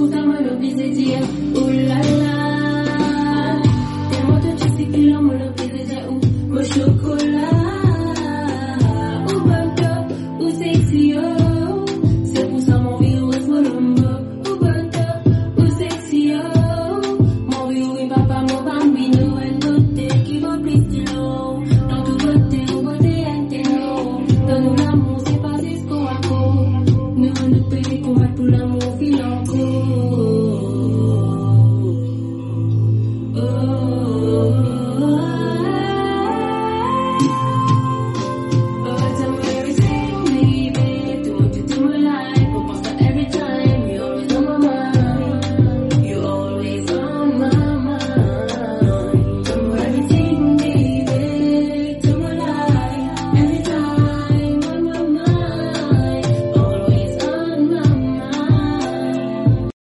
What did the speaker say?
ça me le bise dire, oh là là. Tellement de tu sais qu'il a me le bise dire, ou au chocolat. Ou butter, ou sexy, oh. C'est pour ça mon virus me le ou butter, ou sexy, oh. Mon virus, papa, mon bambino, elle côté qui va plus stylo. Dans tout côté, au côté, intello. Dans nous l'amour, c'est pas Cisco à nous, nous payons pour mettre pour l'amour.